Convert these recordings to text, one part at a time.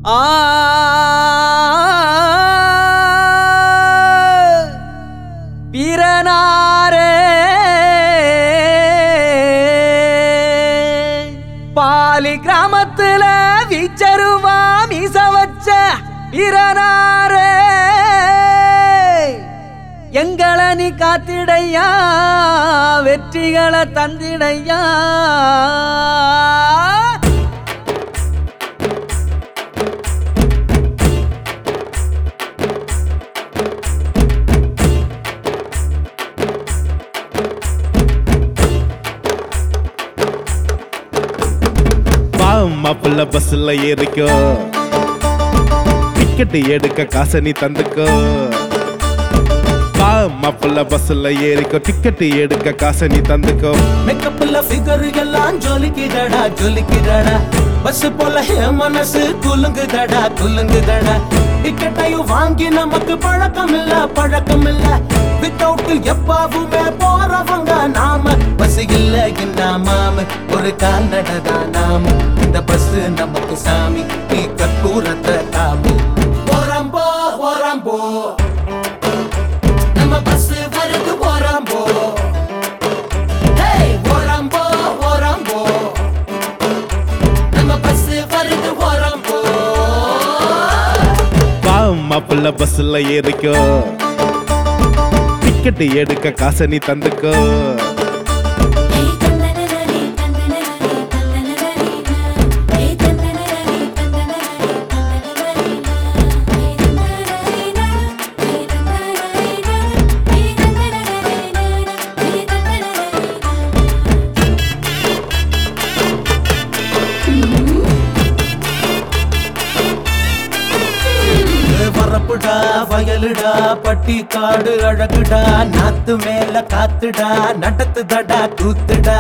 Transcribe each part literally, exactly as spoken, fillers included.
ஆ வீரனாரே poly கிராமத்துல வீச்சருவா மீச வச்ச வீரனாரே எங்களை நீ காத்திடையா வெற்றிகளை தந்திடையா மாப்பிள்ள பஸ்ல ஏறிக்கோ டிக்கெட் எடுக்க காசை நீ தந்துக்கோ மாப்பிள்ள பஸ்ல ஏறிக்கோ டிக்கெட் எடுக்க காசை நீ தந்துக்கோ மேக்கப்ல ஃபிகர் எல்லாம் ஜொலிக்குதடா ஜொலிக்குதடா பஸ் போல மனசு குலுங்குதடா குலுங்குதடா டிக்கெட்டையும் வாங்கி நமக்கு பழக்கம் இல்ல பழக்கம் இல்ல வித்தவுட் எப்பாவுமே போறவங்க நாம பஸ் இல்ல இல்லாம ஒரு கால்நடதான் நாம இந்த பஸ் நமக்கு சாமி நீ கற்பூரத்தை காமி ஓரம்போ ஓரம்போ நம்ம பஸ் வருது ஓரம்போ ஓரம்போ ஓரம்போ நம்ம பஸ் வருது ஓரம்போ மாப்பிள்ள பஸ்ல ஏறிக்கோ டிக்கெட் எடுக்க காசை நீ தந்துக்கோ வரப்புடா வயலுடா பட்டி காடு அழகுடா நாத்து மேல காத்துடா நடத்துதடா கூத்துடா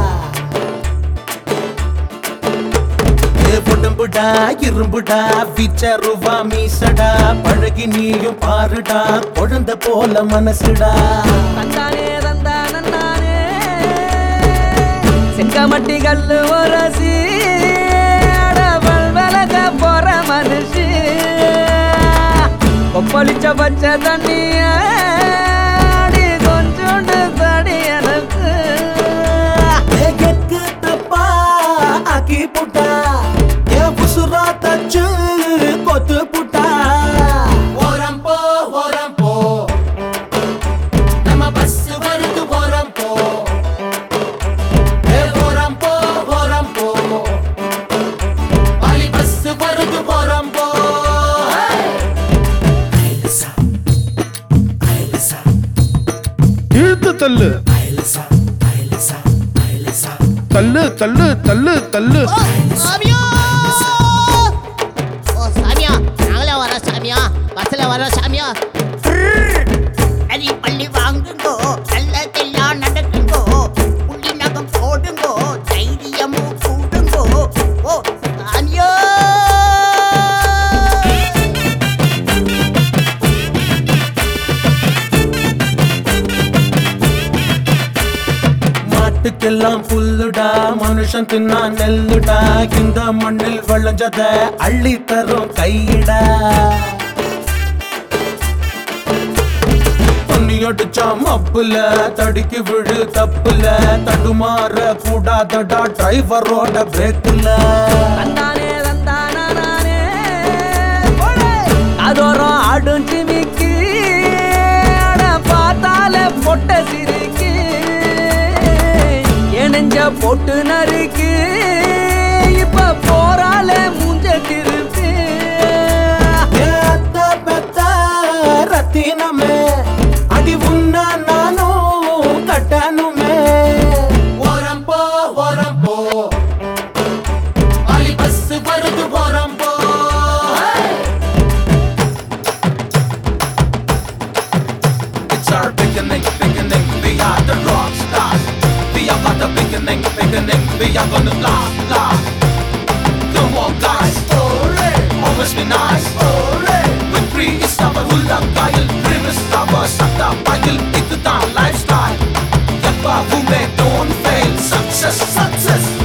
புடம்புடா இரும்புடா வீச்சருவா மீசடா பழகி நீயும் பாருடா குழந்தை போல மனசுடா தந்தானே தந்தானே செங்கமட்டி கல்லு ஒரசி அடவல் விலக போற மனுஷி கொப்பளிச்ச பச்சை தண்ணிய கொஞ்சோண்டு தடி எனக்கு கேட்கு தப்பா ஆக்கி புட்டா ஏ புசுரா தச்சு கொத்து புட்டா ஓரம்போ ஓரம்போ நம்ம பஸ் வருது ஓரம்போ ஏ ஓரம்போ ஓரம்போ பாலி பஸ் வருது ஓரம்போ இழுத்து தள்ளு தள்ளு தள்ளு தள்ளு தள்ளு சாமியா ஓ சாமியா நாங்களே வரோம் சாமியா பஸ்ல வரோம் சாமியா அடி பள்ளி வாங்குங்கோ நல்லதெல்லாம் நடக்குங்கோ புள்ளி நகம் போடுங்கோ தைரியமும் கூடுங்கோ ஓ சாமியா மாட்டுக்கெல்லாம் புல்லுடா மனுஷன் தின்னா நெல்லுடா இந்த மண்ணில் விளைஞ்சத அள்ளி தரும் கையிடா தண்ணி அடிச்சா மப்புல தடுக்கி விழு தப்புல தடுமாற கூடாதடா டிரைவரோட பிரேக்குல தந்தானே தந்தானே அதோரம் ஆடும் சிமிக்கி பார்த்தால பொட்ட சிரிக்கி நெஞ்ச போட்டு நறுக்கு இப்ப போறால மூஞ்ச திருப்பி ரத்தினமே அடி உன்னா நானும் கட்டணுமே ஓரம்போ ஓரம்போ பாலி பஸ் வருது ஓரம்போ It's our beginning, beginning, we are the rock stars. We are but the beginning, beginning, we are gonna last, last. Come on guys, alright, always be nice, alright. Victory is our hulla kyle, dream is our sakta pile. It's the lifestyle. Yapa, who may don't fail, success, success.